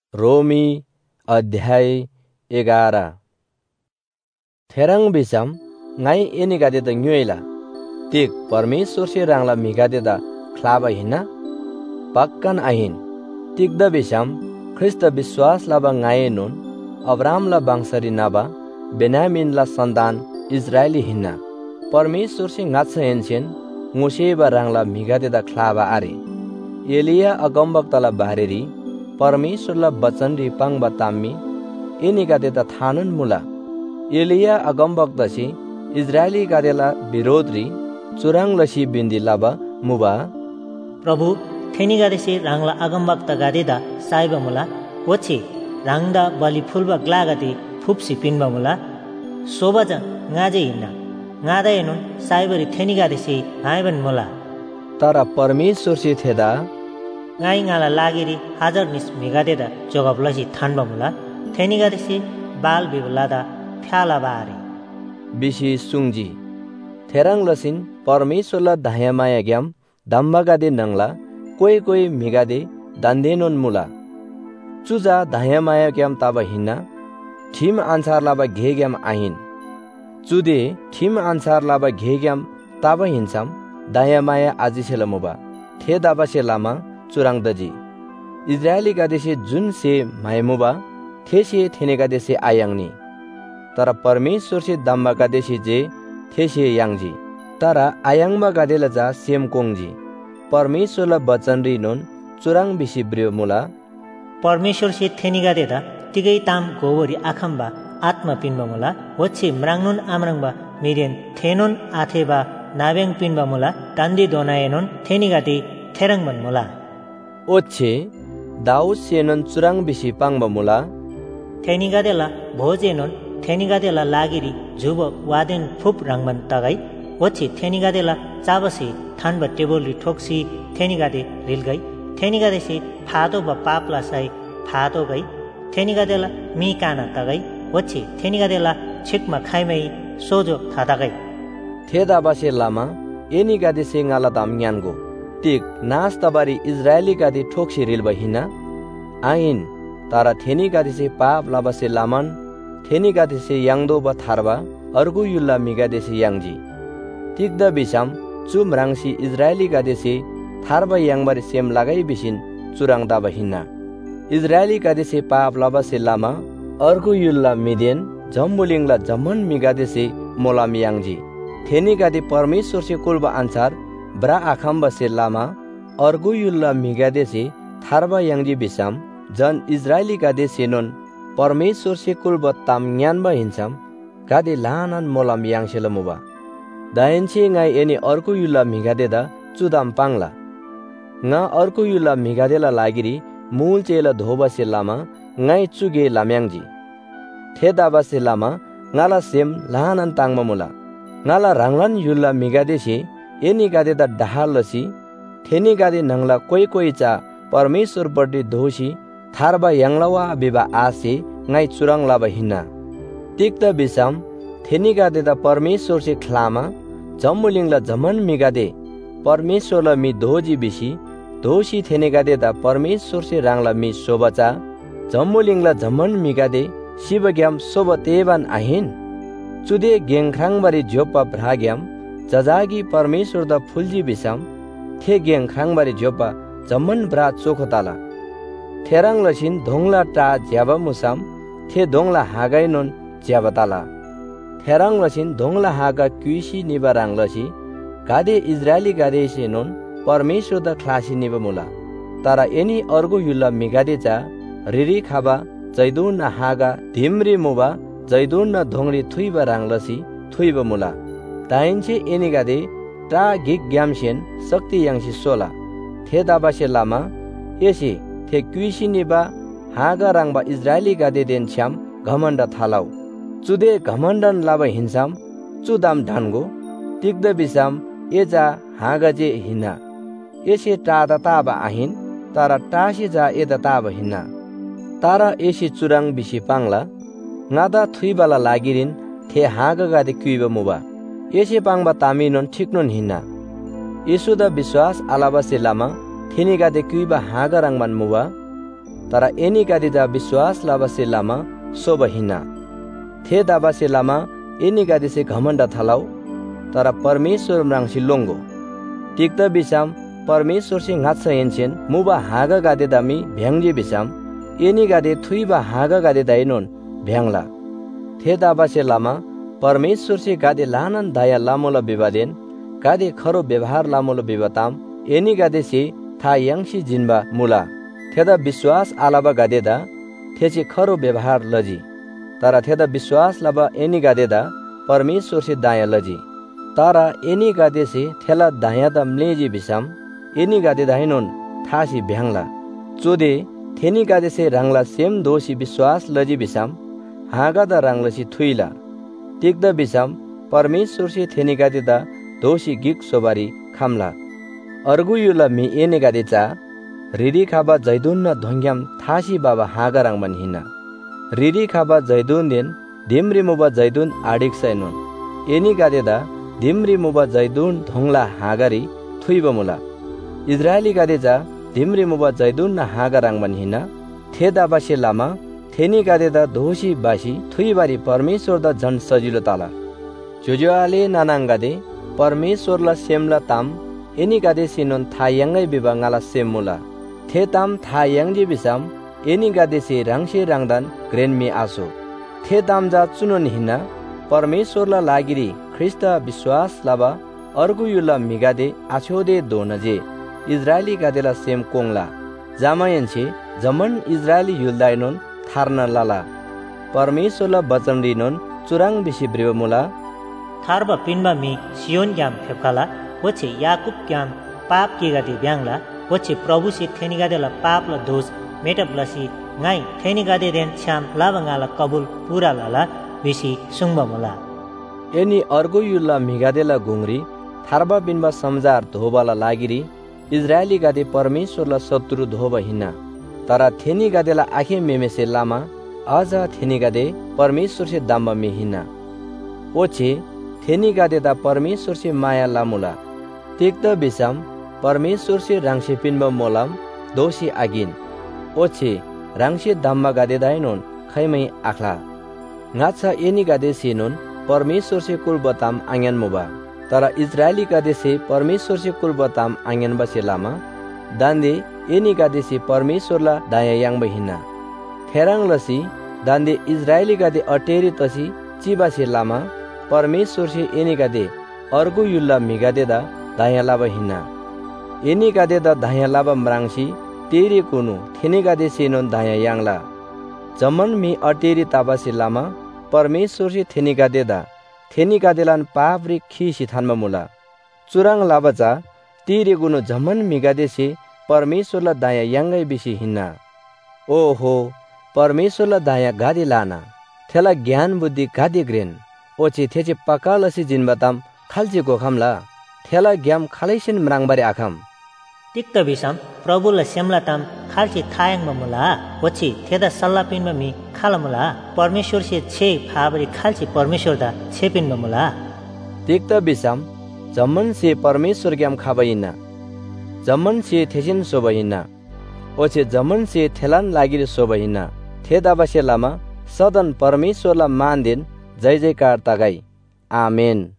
रोमी अध्याय 11 थेरंग बिसम ngai eni gade da nyoela tik परमेश्वर से rangla migade da khlaba hina pakkan ahin tik da bisam ख्रिस्ट विश्वास लाबा ngai non Abraham ला बांसरी नाबा बेन्यामिन ला संतान इजरायली हिन्ना परमेश्वर से ngatsa henchen nguseba rangla migade da khlaba ari Elia अगमवक्ता ला बारेरी परमेश्वरला वचन रि पांगबा ताम्मी एनी गादे ता थानन मुला एलिया अगमवक्तासी इजरायली गादेला विरोध रि चुरांग लसी बिन्दी लाबा मुबा प्रभु थेनी गादे से रांगला अगमवक्ता गादे दा साइबा मुला वछि रांगदा बलि फुलबा ग्ला गादे फुपसी पिनबा मुला सोबाजा ngaje हिन्ना ngada एनुन साइबरी थेनी गादे से हाइबन मुला तारा परमेश्वर से थेदा ngai ngala lagiri hajar nis megadeda jogablasi thanba mula theniga desi bal biblada phala bari बिसी सुंजी थेरंग लसिन परमेश्वरला धायामाया ग्याम दम्बागादे नंगला कोई मिगादे दान्देनोन मुला चुजा धायामाया ग्याम ताबा हिन्ना ठिम आन्सार लाबा घे ग्याम आहिन चुदे ठिम आन्सार लाबा घे ग्याम ताबा हिन्साम धायामाया आजिसेला मुबा थे दाबा से लामा चुरांग दजी इजरायली गादेसे जुन से मायमुबा थेसे थेने गादेसे आयांगनी तारा परमेश्वर से दम्बा गादेसे जे थेसे यांगजी तारा आयांगमा गादेला जा सेम कोंगजी परमेश्वरला वचन रिनोन चुरांग बिसी ब्रियो मुला परमेश्वर से थेनी गादेदा तिगै ताम गोवरी आखम्बा आत्मा पिनबा मुला वछि म्रांगनुन आम्रांगबा मिरेन थेनोन आथेबा नाबेंग पिनबा मुला तान्दी दोनायनोन थेनी गादे थेरंगमन मुला ओच्छे दाऊद सेनन चुरांग बिसी पांगबा मुला थेनिगादेला भोजेनन थेनिगादेला लागिरी जुब वादेन फुप रंगमन तगाई वछि थेनिगादेला चाबसे थानबा टेबलरि ठोक्सी थेनिगादे रिलगाई थेनिगादे से फादो बा पापला साई फादो गई थेनिगादेला मी काना तगाई वछि थेनिगादेला छिकमा खाइमै सोजो थादागई थेदाबासे लामा एनिगादे से ngala dam nyango tik nas tabari Israeli गादी ठोक्सी रिलबा हिना आइन तारा थेनी गादी से पाप लाबा से लामन थेनी गादी से यांगदो बा थारबा अर्गु युल्ला मिगादे से यांगजी tik दा बिसाम चुम रांगसी इजरायली गादी से थारबा यांगबारी सेम लगाई बिसिन चुरांग दाबा हिना इजरायली गादी से पाप लाबा से लामा अर्गु युल्ला मिदेन जम्बुलिंगला जमन मिगादे से मोलाम यांगजी थेनी गादी परमेश्वर से कुलबा आंसार ब्रा आखम्बा से लामा अर्गु युल्ला मिगादे से थारबा यांगजी बिसाम जन इजरायली गादे सेनोन परमेश्वर से कुलबा ताम न्यानबा हिंसाम गादे लानान मोलाम यांगसेलमुबा दायनसे ngai एनी अर्गु युल्ला मिगादे दा चुदाम पांगला nga अर्गु युल्ला मिगादेला लागिरी मूल चेला धोबा से लामा ngai चुगे लाम्यांगजी थेदाबा से लामा ngala सेम लानान तांगमा मुला ngala ranglan युल्ला मिगादे से एनी गादे दा डहालसी थेनी गादे नंगला कोई चा परमेश्वर बड्डी दोषी थारबा यांगलावा बिबा आसे ngai चुरांग लाबा हिना तिक्ता बिसाम थेनी गादे दा परमेश्वर से खलामा जम्मुलिंगला जमन मिगादे परमेश्वरला मी दोजी बिसी दोषी थेनी गादे दा परमेश्वर से रांगला मी सोबाचा जम्मुलिंगला जमन मिगादे शिवग्याम सोबतेबान आहिन चुदे गेंख्रांगबारी जोपा भ्राग्याम जजागी परमेश्वर दा फुलजी बिसाम थे गेंग खांगबारी जोपा जमन ब्रा चोखताला थेरंग लसिन धोंगला टा ज्याबा मुसाम थे धोंगला हागाय नोन ज्याबताला थेरंग लसिन धोंगला हागा क्युसी निबारांग लसी गादे इजरायली गादे से नोन परमेश्वर दा क्लासी निबा मुला तारा एनी अर्गु युल्ला मिगादे चा रिरी खाबा जैदुन ना हागा धिमरी मुबा जैदुन ना धोंगली थुइबा रांग लसी थुइबा मुला दाइनसे एनी गादे टा गिग ग्यामसेन शक्ति यांगसी सोला थे दाबासे लामा एसे थे क्विसी निबा हागा रांगबा इजरायली गादे देन छ्याम घमण्ड थालाउ चुदे घमण्डन लाबा हिंसाम चुदाम ढानगो तिग्द बिसाम एजा हागा जे हिना एसे टादा ताबा आहिन तारा टासी जा एदा ताबा हिना तारा एसे चुरांग बिसी पांगला ngada थुइबाला लागिरिन थे हागा गादे क्विबा मुबा एसे पांगबा तामिनोन ठिकनोन हिना येसुदा विश्वास आलाबा से लामा थेनी गादे क्विबा हागा रांगमान मुबा तर एनी गादे जा विश्वास लाबासे लामा सोब हिना थे दाबासे लामा एनी गादे से घमंड थलाउ तर परमेश्वर म्रांगसी लोंगो टिकता बिसाम परमेश्वर से ngatsha yenchen muba haga gade dami bhyangji bisam eni gade thuiba haga gade dainon bhyangla the daba se lama परमेश्वर से गादे लानन दाया लामोला विवादेन गादे खरो व्यवहार लामोला विवाताम एनी गादे से था यांगसी जिनबा मुला थेदा विश्वास आलाबा गादे दा थेचे खरो व्यवहार लजी तारा थेदा विश्वास लाबा एनी गादे दा परमेश्वर से दाया लजी तारा एनी गादे से थेला दाया दा मलेजी बिसाम एनी गादे दाहिनोन थासी भ्यांगला चोदे थेनी गादे से रांगला सेम दोषी विश्वास लजी बिसाम हागा दा रांगलसी थुइला टिकदा बिसाम परमेश्वर से थेनी गादे दा दोषी गिक सोबारी खामला अर्गु युला मी एने गादे चा रिरी खाबा जैदुन न धोंग्याम थासी बाबा हागा रांगबन हिना रिरी खाबा जैदुन दिन दिमरी मुबा जैदुन आडिक सैनुन एनी गादे दा दिमरी मुबा जैदुन धोंगला हागारी थुइबा मुला इजरायली गादे जा दिमरी मुबा जैदुन न हागा रांगबन हिना थे दाबासे लामा थेनी गादे दा दोषी बासी थुइबारी परमेश्वर दा झन सजिलो ताला जोजोआले नानाङ गादे परमेश्वरला सेमला ताम एनी गादे सिनोन थायांगै बिबाङाला सेमुला थे ताम थायांगजे बिसाम एनी गादे से रांगसे रांगदान ग्रेनमी आसो थे ताम जा चुनोन हिना परमेश्वरला लागिरी ख्रिस्ता विश्वास लाबा अर्गु युला मिगादे आछोदे दोनजे इजरायली गादेला सेम कोंगला जामायनसे जमन इजरायली युलदाइनोन थार्न लाला परमेश्वरला वचन दिनोन चुराङ बिसी ब्रेवमुला थार्बा पिनबा मी सियोन ग्याम फेपकाला वचे याकूब ग्याम पाप के गादे ब्यांगला वचे प्रभु से थेनी गादेला पाप ला दोष मेटपलासी ngai theni gade den cham labangala kabul pura lala bisi sungba mola एनी अर्गो युल्ला मिगादेला गुंगरी थार्बा बिनबा समजार धोबाला लागिरी इजरायली गादे परमेश्वरला शत्रु धोबा हिन्ना तारा थेनी गादेला आखे मेमेसे लामा आजा थेनी गादे परमेश्वर से दाम्बा में हिन्ना ओछे थेनी गादे दा परमेश्वर से माया लामुला तेक्ता बिसाम परमेश्वर से रांगसे पिनबा मोलाम दोषी आगिन ओछे रांगसे दाम्बा गादे दाइनोन खैमै आखला ngatsha एनी गादे सिनोन परमेश्वर से कुल बताम आंगन मुबा तारा इजरायली गादे से परमेश्वर से कुल बताम आंगन बसे लामा दांदे एनी गादे से परमेश्वर ला दाया यांग बहिना थेरांग लसी दांदे इजरायली गादे अटेरी तसी चिबा से लामा परमेश्वर से एनी गादे अर्गु युल्ला मिगादे दा दाया ला बहिना एनी गादे दा दाया लाबा मरांगसी तेरी कुनु थेनी गादे सेनोन दाया यांगला जमन मी अटेरी ताबा से लामा परमेश्वर से थेनी गादे दा थेनी गादेलान पावरी खीसी थानमा मुला चुराङ लाबाचा तीरे गुनो जमन मिगादे से परमेश्वर ला दाया यांगै बिसी हिन्ना ओहो परमेश्वर ला दाया गादे लाना थेला ज्ञान बुद्धि गादे ग्रेन ओचे थेचे पकालसी जिनबाताम खालचे गोखामला थेला ग्याम खालैसिन मराङबारे आखाम तिक्त बिसाम प्रभु ला सेमला ताम खालचे थायङ ममुला वछि थेदा सल्ला पिनमा मी खालमुला परमेश्वर से छे फाबरी खालचे परमेश्वर दा छेपिन ममुला तिक्त बिसाम जमन से परमेश्वर ग्याम खाबैना जमन से थेसिन सोबैना ओछे जमन से थेलान लागिर सोबैना थेदा बसे लामा सदन परमेश्वर ला मान दिन जय जयकार तागाई आमेन।